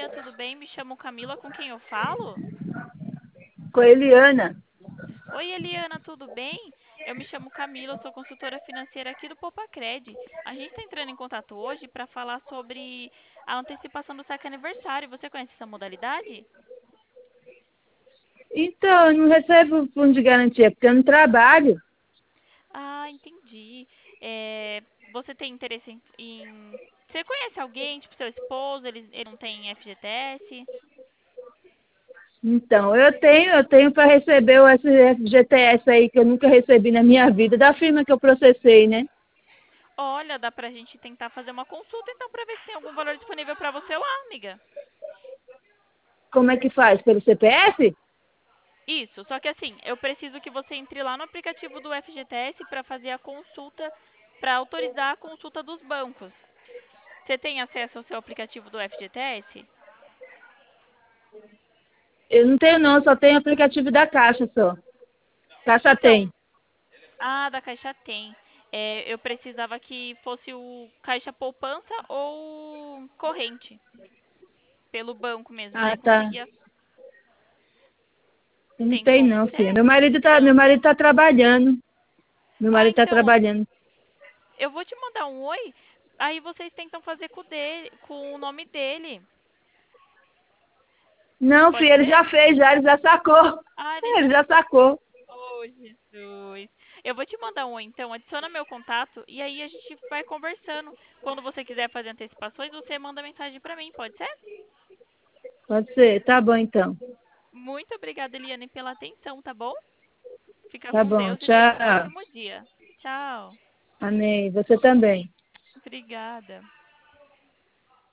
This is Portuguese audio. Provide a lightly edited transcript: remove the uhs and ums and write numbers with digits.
dia, tudo bem? Me chamo Camila, com quem eu falo? Com a Eliana. Oi, Eliana, tudo bem? Eu me chamo Camila, sou consultora financeira aqui do Popacred. A gente está entrando em contato hoje para falar sobre a antecipação do saque aniversário. Você conhece essa modalidade? Então, eu não recebo fundo de garantia porque eu não trabalho. Ah, entendi. Você tem interesse Você conhece alguém, tipo seu esposo, ele não tem FGTS? Então, eu tenho para receber o FGTS aí que eu nunca recebi na minha vida, da firma que eu processei, né? Olha, dá pra gente tentar fazer uma consulta então para ver se tem algum valor disponível para você lá, amiga. Como é que faz? Pelo CPF? Isso, só que assim, eu preciso que você entre lá no aplicativo do FGTS para fazer a consulta, para autorizar a consulta dos bancos. Você tem acesso ao seu aplicativo do FGTS? Eu não tenho não, só tenho aplicativo da Caixa só. Caixa tem. Então, da Caixa tem. Eu precisava que fosse o Caixa Poupança ou corrente, pelo banco mesmo. Ah, Daí tá. conseguia. Eu não Tem tenho como não, filha. ser? Meu marido tá trabalhando. Meu Ah, marido tá então, trabalhando. eu vou te mandar um oi, aí vocês tentam fazer com o nome dele. Não, Pode filha, ele ser? já fez, ele já sacou. Ah, ele Ele já. já sacou. Oh, Jesus. Eu vou te mandar um oi, então. Adiciona meu contato e aí a gente vai conversando. Quando você quiser fazer antecipações, você manda mensagem pra mim, pode ser? Pode ser, tá bom então. Muito obrigada, Eliane, pela atenção, tá bom? Fica Tá com bom, Deus e tenha um tchau. ótimo dia. Tchau. Amém. Você também. Obrigada.